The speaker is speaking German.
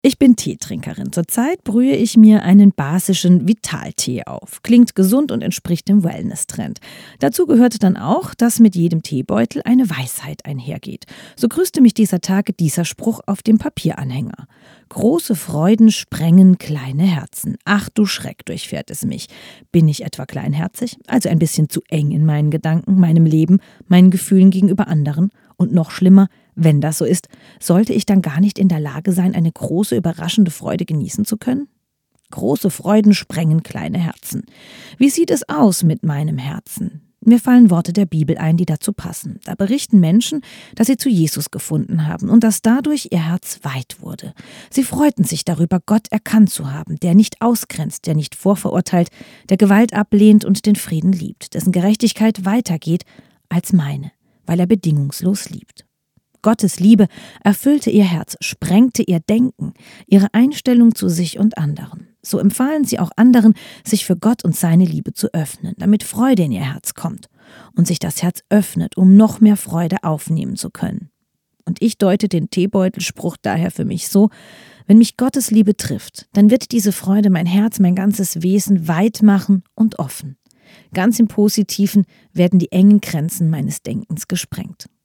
Ich bin Teetrinkerin. Zurzeit brühe ich mir einen basischen Vitaltee auf. Klingt gesund und entspricht dem Wellness-Trend. Dazu gehört dann auch, dass mit jedem Teebeutel eine Weisheit einhergeht. So grüßte mich dieser Tage dieser Spruch auf dem Papieranhänger. Große Freuden sprengen kleine Herzen. Ach du Schreck, durchfährt es mich. Bin ich etwa kleinherzig? Also ein bisschen zu eng in meinen Gedanken, meinem Leben, meinen Gefühlen gegenüber anderen? Und noch schlimmer, wenn das so ist, sollte ich dann gar nicht in der Lage sein, eine große, überraschende Freude genießen zu können? Große Freuden sprengen kleine Herzen. Wie sieht es aus mit meinem Herzen? Mir fallen Worte der Bibel ein, die dazu passen. Da berichten Menschen, dass sie zu Jesus gefunden haben und dass dadurch ihr Herz weit wurde. Sie freuten sich darüber, Gott erkannt zu haben, der nicht ausgrenzt, der nicht vorverurteilt, der Gewalt ablehnt und den Frieden liebt, dessen Gerechtigkeit weitergeht als meine, weil er bedingungslos liebt. Gottes Liebe erfüllte ihr Herz, sprengte ihr Denken, ihre Einstellung zu sich und anderen. So empfahlen sie auch anderen, sich für Gott und seine Liebe zu öffnen, damit Freude in ihr Herz kommt und sich das Herz öffnet, um noch mehr Freude aufnehmen zu können. Und ich deute den Teebeutelspruch daher für mich so: Wenn mich Gottes Liebe trifft, dann wird diese Freude mein Herz, mein ganzes Wesen weit machen und offen. Ganz im Positiven werden die engen Grenzen meines Denkens gesprengt.